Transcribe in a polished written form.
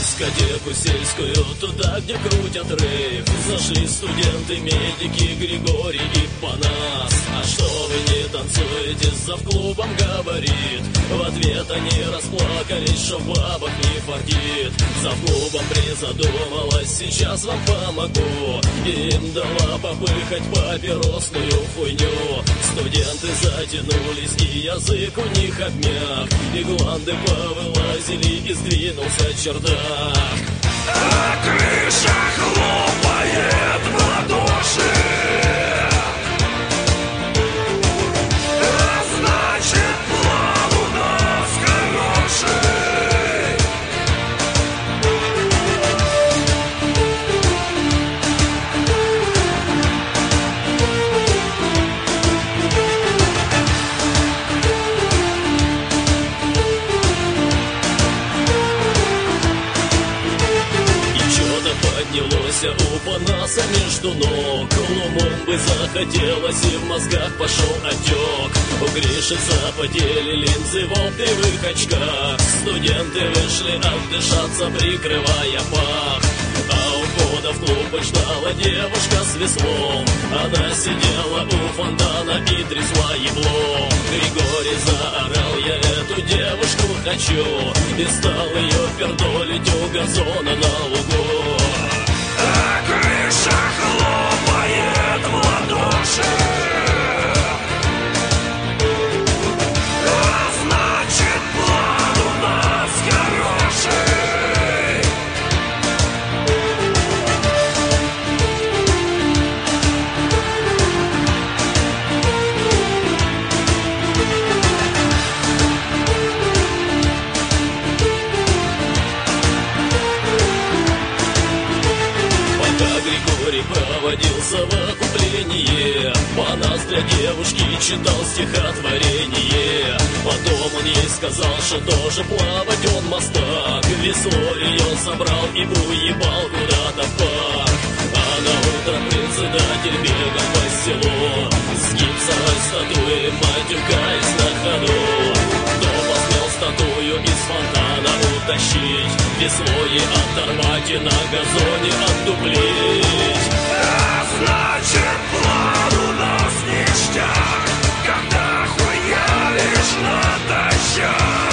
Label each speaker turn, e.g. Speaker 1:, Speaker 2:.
Speaker 1: дискотеку сельскую, туда, где крутят рейв. Зашли студенты, медики, Григорий и Панас. А что вы не танцуете, завклубом говорит. В ответ они расплакались, что в бабах не фартит. Завклубом призадумалась, сейчас вам помогу. Им дала попыхать папиросную хуйню. Студенты затянулись, и язык у них обмяк. И гланды повылазили, и сдвинулся чердак.
Speaker 2: А крыша хлопает в ладоши. А значит, план у нас хороший.
Speaker 1: Поднялось у Панаса между ног. Лумумбы захотелось, и в мозгах пошел отек. У Гриши запотели линзы в оптовых очках. Студенты вышли отдышаться, прикрывая пах. А у входа в клуб ждала девушка с веслом. Она сидела у фонтана и трясла еблом. Григорий заорал: я эту девушку хочу. И стал ее пердолить у газона на лугу.
Speaker 2: А крыша хлопает в ладоши. А значит, план у нас хороший.
Speaker 1: Григорий проводил совокупление. Панас для девушки читал стихотворение. Потом он ей сказал, что тоже плавать он мастак. Весло ее собрал и уебал куда-то в парк. А на утро председатель бегал по селу с гипсовой статуей, матюкаясь на ходу. Кто посмел статую из фонтана утащить, весло ей оторвать и на газоне отдуплить.
Speaker 2: А значит, план у нас ништяк, когда хуяришь натощак.